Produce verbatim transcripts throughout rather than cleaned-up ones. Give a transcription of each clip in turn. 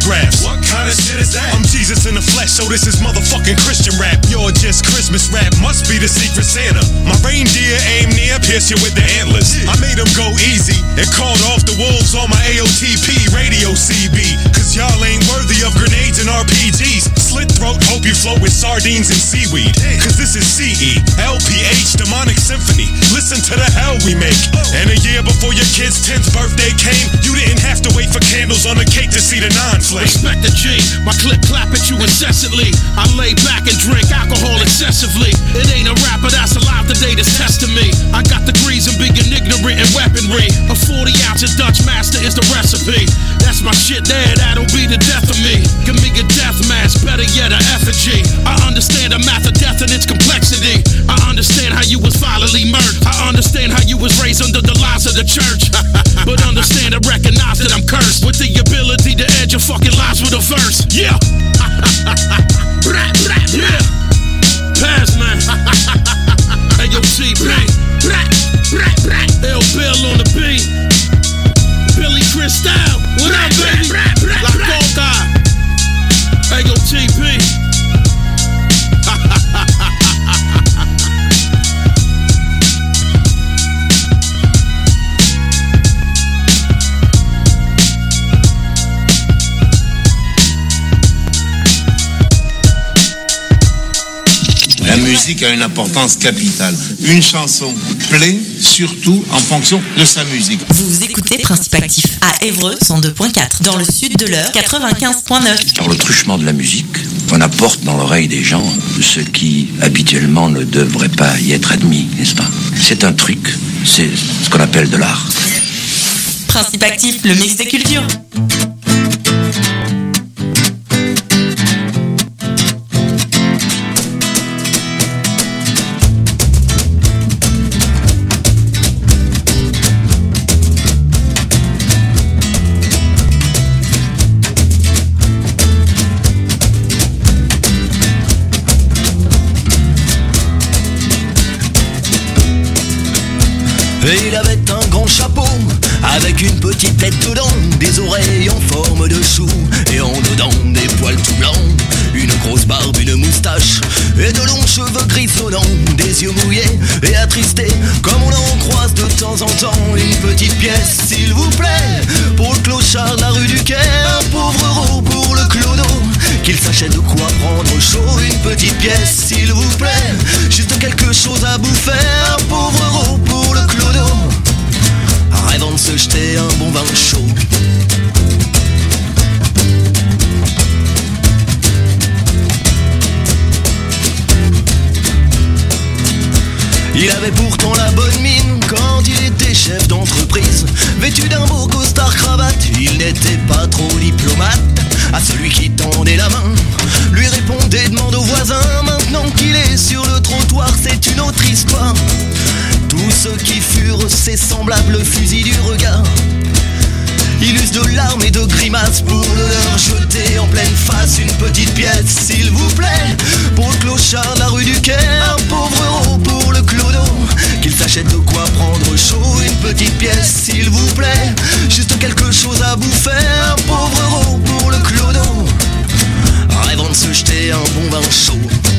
autographs. What kind of shit is that? I'm Jesus in the flesh, so this is motherfucking Christian rap. You're just Christmas rap, must be the secret Santa. My reindeer aim near, pierce you with the antlers. I made them go easy and called off the wolves on my A O T P radio C B. Cause y'all ain't worthy of grenades and R P Gs. Slit throat, hope you float with sardines and seaweed. Cause this is C E, L P H, Demonic Symphony. Listen to the hell we make. And a year before your kid's tenth birthday came, you didn't have to wait for candles on the cake to see the non-flame. Respect the G, my clip clap at you incessantly. I lay back and drink alcohol excessively. It ain't a rapper that's alive today that's testing me. I got degrees in being ignorant and weaponry. A forty ounce of Dutch Master is the recipe. That's my shit there, that'll be the death of me. Give me a death mask, better yet a effigy. I understand the math of death and its complexity. I understand how you was violently murdered. I understand how you was raised under the lies of the church. But understand and recognize that I'm cursed with the ability to edge your fucking lives with a verse. Yeah. Yeah. Pass, man. A O T P. Ill Bill on the beat. Billy Crystal. What up, baby? La Coca. A O T P. La musique a une importance capitale. Une chanson plaît surtout en fonction de sa musique. Vous écoutez Principe Actif à Évreux cent deux point quatre, dans le sud de l'Eure quatre-vingt-quinze point neuf. Par le truchement de la musique, on apporte dans l'oreille des gens ce qui habituellement ne devrait pas y être admis, n'est-ce pas? C'est un truc, c'est ce qu'on appelle de l'art. Principe Actif, le mix des cultures. Et il avait un grand chapeau avec une petite tête dedans, des oreilles en forme de chou et en dedans des poils tout blancs, une grosse barbe, une moustache et de longs cheveux grisonnants, des yeux mouillés et attristés comme on en croise de temps en temps. Une petite pièce s'il vous plaît pour le clochard de la rue du Quai, un pauvre euro pour le clodo qu'il s'achète de quoi prendre chaud. Une petite pièce s'il vous plaît, juste quelque chose à bouffer, un pauvre euro pour le clodo rêvant de se jeter un bon vin chaud. Il avait pourtant la bonne mine quand il était chef d'entreprise. Vêtu d'un beau costard cravate, il n'était pas trop diplomate. À celui qui tendait la main, lui répondait demande au voisin. Maintenant qu'il est sur le trottoir, c'est une autre histoire. Tous ceux qui furent ses semblables fusils du regard, il use de larmes et de grimaces pour le leur jeter en pleine face. Une petite pièce s'il vous plaît pour le clochard de la rue du Quai, un pauvre euro pour le clodo qu'il s'achète de quoi prendre chaud. Une petite pièce s'il vous plaît, juste quelque chose à bouffer, un pauvre euro pour le clodo rêvant de se jeter un bon vin chaud.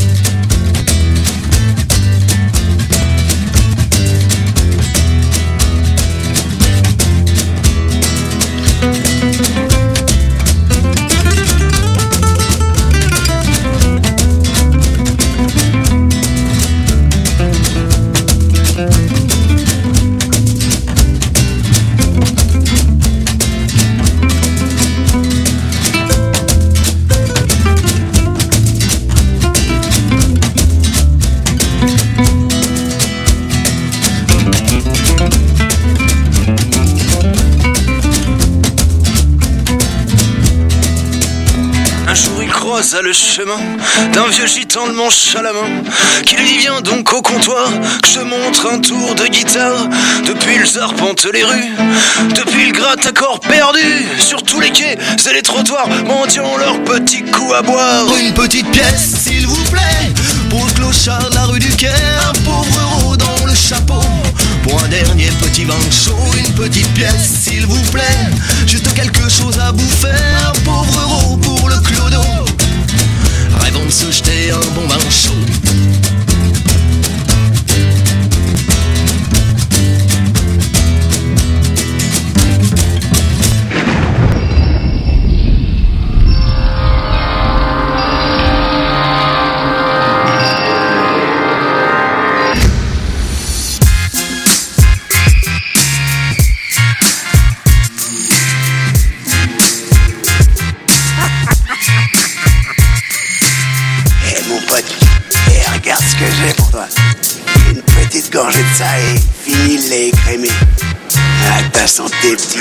À le chemin d'un vieux gitan de manche à la main qui lui vient donc au comptoir que je montre un tour de guitare. Depuis le arpente les rues, depuis le gratte à corps perdu sur tous les quais et les trottoirs, mendiant leur petit coup à boire. Une petite pièce s'il vous plaît pour le clochard de la rue du Quai, un pauvre euro dans le chapeau pour un dernier petit vin chaud. Une petite pièce s'il vous plaît, juste quelque chose à bouffer, un pauvre euro petite gorgée de ça et fini le lait écrémé. À ta santé, petit.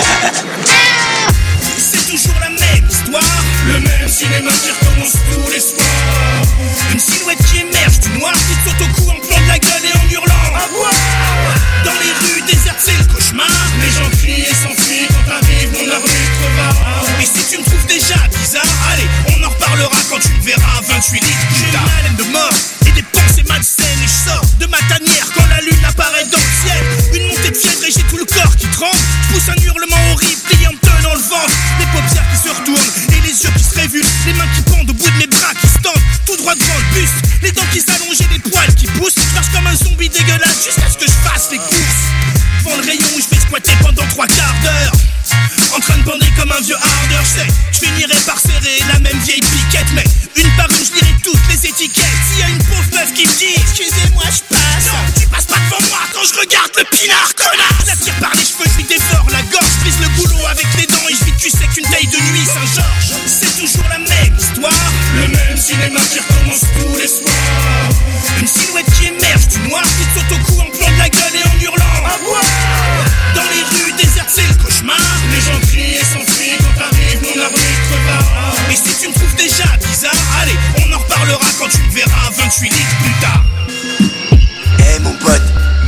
C'est toujours la même histoire, le même cinéma qui recommence tous les soirs. Une silhouette qui émerge du noir, qui te saute au cou en plomb de la gueule et en hurlant. Ah ouais. Dans les rues désertes, c'est le cauchemar. Les gens crient et s'enfuient quand t'arrives, mon arbitre va. Et si tu me trouves déjà bizarre, allez, on en reparlera quand tu me verras vingt-huit litres plus tard. J'ai une haleine de mort et des pensées malsaines et je sors de ma tanière quand la lune apparaît dans le ciel. Une montée de fièvre et j'ai tout le corps qui tremble. Je pousse un hurlement horrible, pliant me tenant le ventre. Les paupières qui se retournent et les yeux qui se révulsent. Les mains qui pendent au bout de mes bras qui se tendent tout droit devant le buste. Les dents qui s'allongent et les poils qui poussent. Je marche comme un zombie dégueulasse jusqu'à ce que je fasse les courses. Devant le rayon où je vais squatter pendant trois quarts d'heure. En train de bander comme un vieux hardeur, je sais, je finirai par serrer la même vieille piquette. Mais une par une, je lirai toutes les étiquettes. S'il y a une pauvre meuf qui me dit excusez-moi, je passe. Non, tu passes pas devant moi quand je regarde le pinard, connasse. Je la tire par les cheveux, je lui dévore la gorge. Je brise le goulot avec les dents et je vis cul sec une taille de nuit Saint-Georges. C'est toujours la même histoire, le même cinéma qui recommence tous les soirs. Une silhouette qui émerge du noir, qui te saute au cou en plomb de la gueule et en hurlant. Ah ouais. Dans les rues désertes, c'est le cauchemar. Les gens crient et s'enfuient quand t'arrives, mon arbitre va. Et si tu me trouves déjà bizarre, allez, on en reparlera quand tu me verras vingt-huit litres plus tard. Eh hey, mon pote,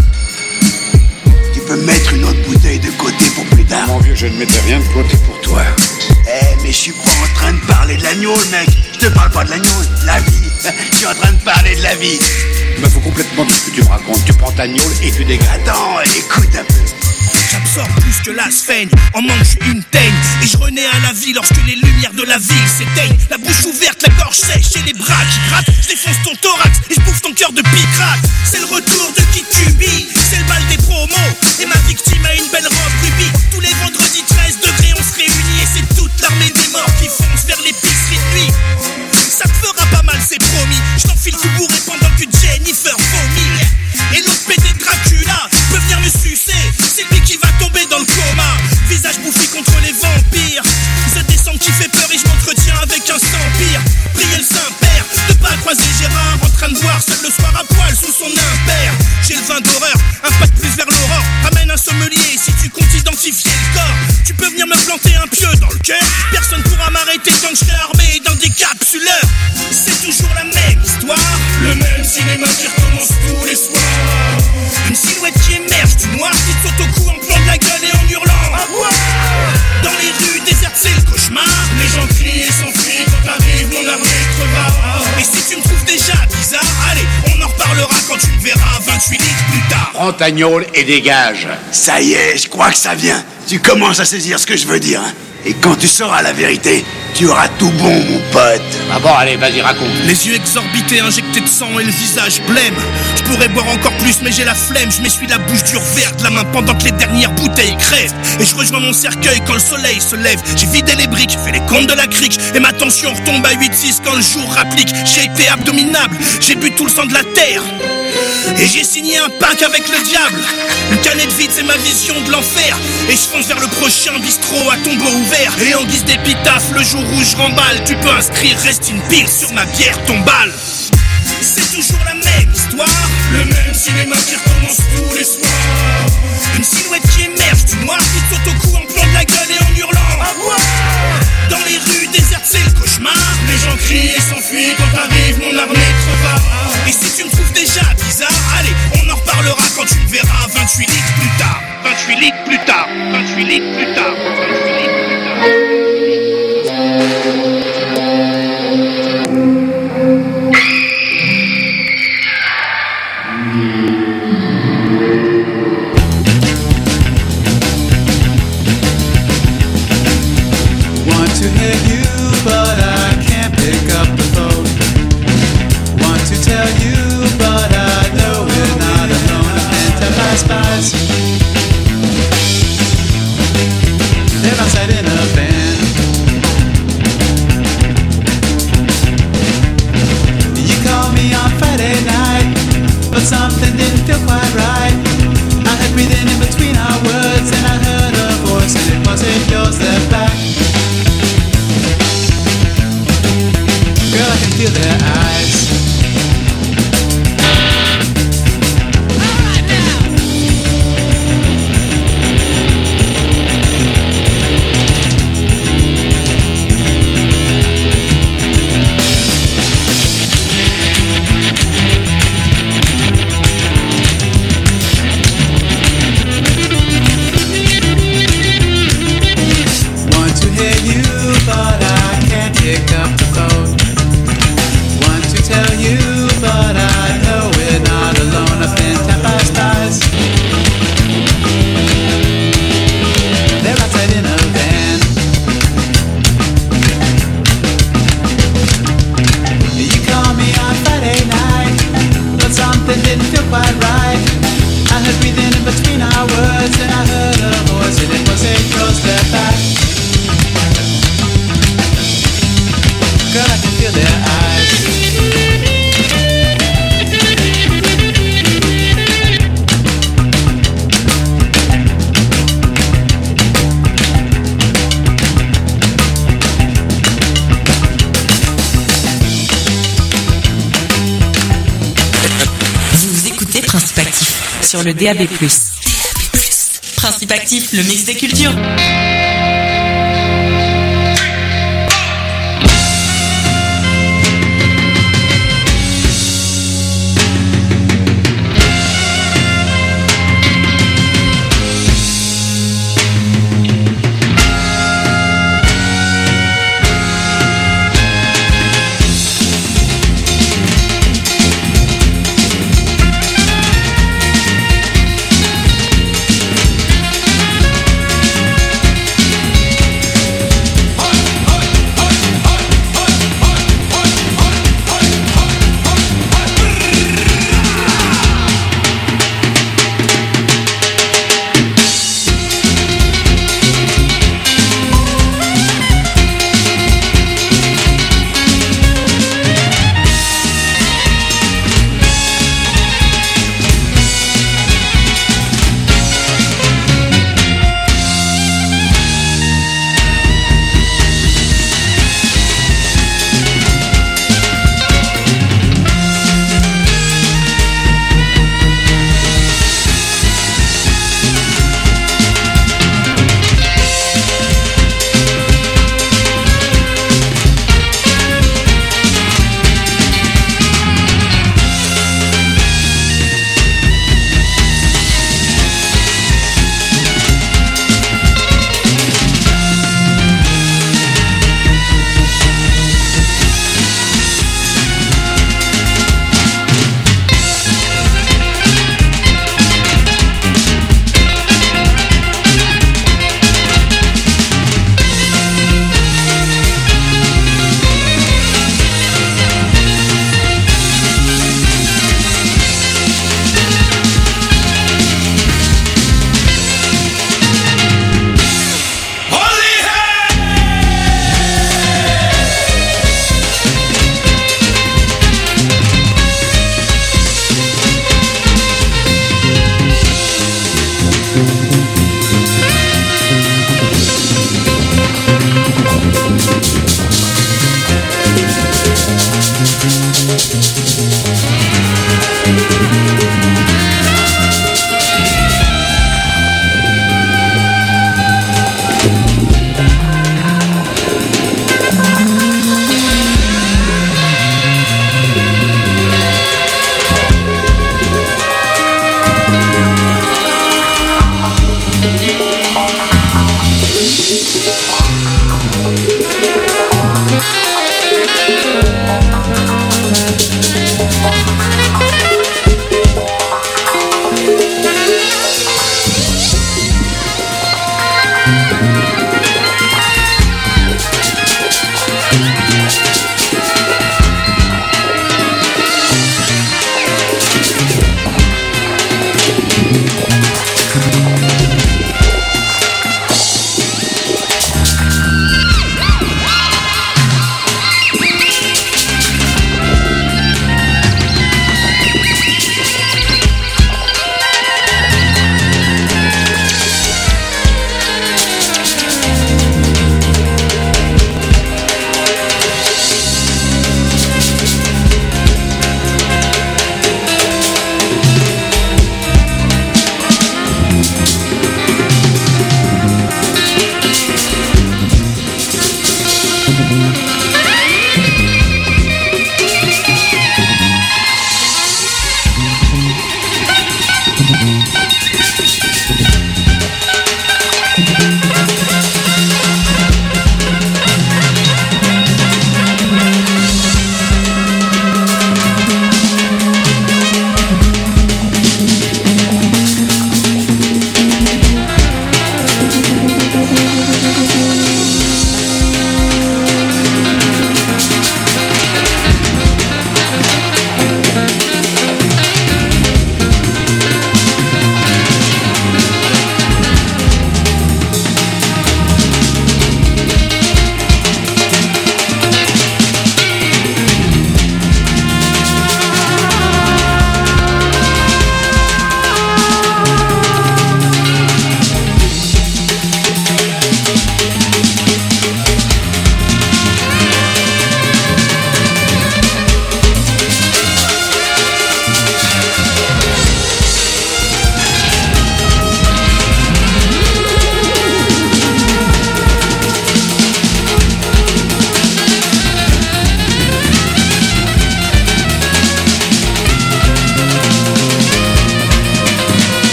tu peux mettre une autre bouteille de côté pour plus tard. Mon vieux, je ne mettais rien de côté pour toi. Eh hey, mais je suis pas en train de parler de l'agneau, mec. Je te parle pas de l'agneau, de la vie. Je suis en train de parler de la vie. Il me faut complètement de ce que tu me racontes. Tu prends ta gnôle et tu dégages. Attends, écoute un peu. J'absorbe plus que la sphaigne, en manque je suis une teigne. Et je renais à la vie lorsque les lumières de la ville s'éteignent. La bouche ouverte, la gorge sèche et les bras qui grattent. Je défonce ton thorax et je bouffe ton cœur de picrate. C'est le retour de Kid Cudi, c'est le bal des promos. Et ma victime a une belle robe rubis. Tous les vendredis treize degrés on se réunit. Et c'est toute l'armée des morts qui fonce vers l'épicerie de nuit. Ça te fera pas mal, c'est promis. Je t'enfile tout bourré pendant que Jennifer vomit. Et l'autre pété de Dracula peut venir me sucer. C'est lui qui va tomber dans le coma. Visage bouffi contre les vampires. Ce décembre qui fait peur et je m'entretiens avec un sans-pire. Priez le Saint-Père de pas croiser Gérard en train de boire seul le soir à poil sous son impair. J'ai le vin d'horreur, un pas de plus vers l'aurore. Ramène un sommelier si tu comptes identifier le corps. Tu peux venir me planter un pieu dans le cœur. Personne pourra m'arrêter quand je serai armé d'un décapsuleur. C'est toujours la même histoire, le même cinéma qui recommence tous les soirs. Une silhouette qui émerge du noir, qui te saute au cou en plomb de la gueule et en hurlant. Ah ouais. Dans les rues désertes, c'est le cauchemar. Les gens crient et s'enfuient quand t'arrives, mon arbitre va. Et si tu me trouves déjà bizarre, allez, on en reparlera quand tu me verras vingt-huit litres plus tard. Prends ta gnôle et dégage. Ça y est, je crois que ça vient. Tu commences à saisir ce que je veux dire, hein. Et quand tu sauras la vérité, tu auras tout bon, mon pote. Ah bon, allez, vas-y, raconte. Les yeux exorbités, injectés de sang et le visage blême. Je pourrais boire encore plus, mais j'ai la flemme. Je m'essuie la bouche dure verte, la main pendant que les dernières bouteilles crèvent. Et je rejoins mon cercueil quand le soleil se lève. J'ai vidé les briques, fait les comptes de la crique. Et ma tension retombe à huit six quand le jour rapplique. J'ai été abdominable, j'ai bu tout le sang de la terre. Et j'ai signé un pacte avec le diable. Une canette vide, c'est ma vision de l'enfer. Et je fonce vers le prochain bistrot à tombeau ouvert. Et en guise d'épitaphe, le jour où je remballe, tu peux inscrire reste une pile sur ma bière tombale. C'est toujours la même histoire, le même cinéma qui recommence tous les soirs. Une silhouette qui émerge du noir, qui te saute au cou en plomb de la gueule et en hurlant. Ah ouais. Dans les rues désertes, c'est le cauchemar. Les gens crient et s'enfuient quand t'arrives, mon arbitre va. Et si tu me trouves déjà bizarre, allez, on en reparlera quand tu me verras vingt-huit litres plus tard. vingt-huit litres plus tard, vingt-huit litres plus tard, vingt-huit litres plus tard. Want to hear you, but I can't pick up the phone. Want to tell you, but I know we're not alone. I can't tell my spies. They're outside in a van. You called me on Friday night, but something didn't feel quite right. I had breathing in between our words, and I heard a voice, and it wasn't yours that back. Girl, I can feel their eyes. sur le D A B plus. Principe actif, le mix des cultures.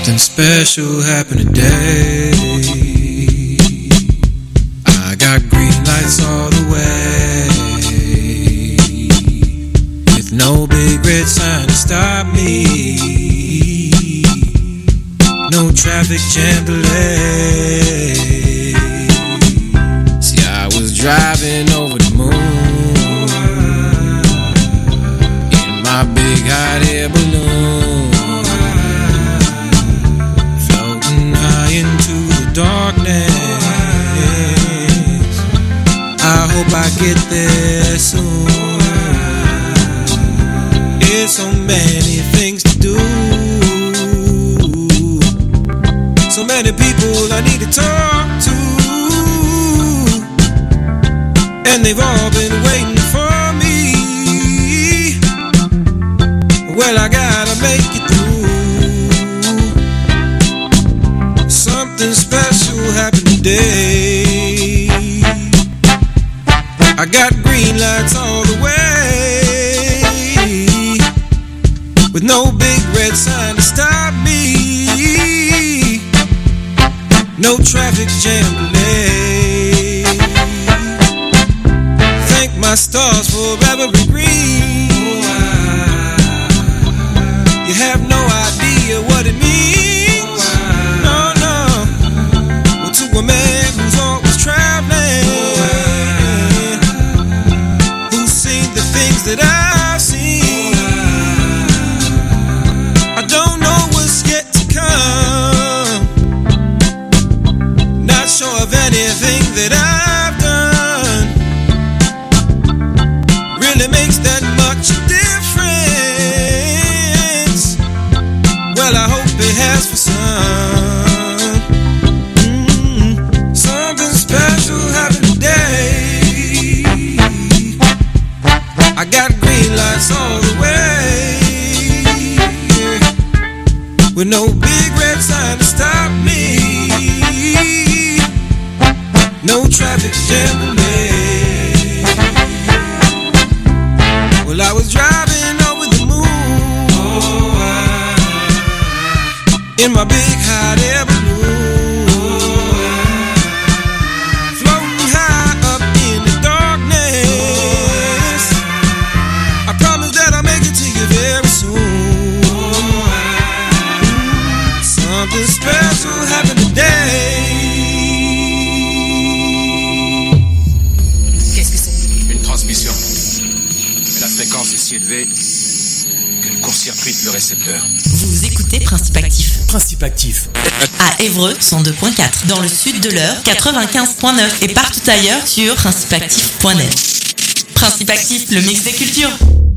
Something special happened today. I got green lights all the way, with no big red sign to stop me, no traffic jam delay. See, I was driving over the moon in my big hot air balloon, floating high into the darkness. I hope I get there soon. There's so many things to do, so many people I need to talk to, and they've all been waiting for me. Well, I gotta make it through. Something special happened today. I got green lights all the way, with no big red sign to stop me, no traffic jam delay. Thank my stars for every green. You have no idea what it means. No, no. Well, to a man who's always traveling, who's seen the things that I've seen, I don't know what's yet to come. Not sure of anything that I've done really makes that much difference. Well, I hope it has for some. Mm-hmm. Something special happened today. I got green lights all the way, with no big red sign to stop me, no traffic jam delay. Well, I was driving over the moon, oh, I, in my big hot air balloon, oh, floating high up in the darkness. I promise that I'll make it to you very soon. Oh, I, something special happened today. Si élevé qu'elle court-circuite le récepteur. Vous écoutez Principe Actif. Principe Actif. À Évreux, cent deux point quatre. Dans le sud de l'Eure, quatre-vingt-quinze point neuf. Et partout ailleurs sur principe actif point net. Principe Actif, le mix des cultures.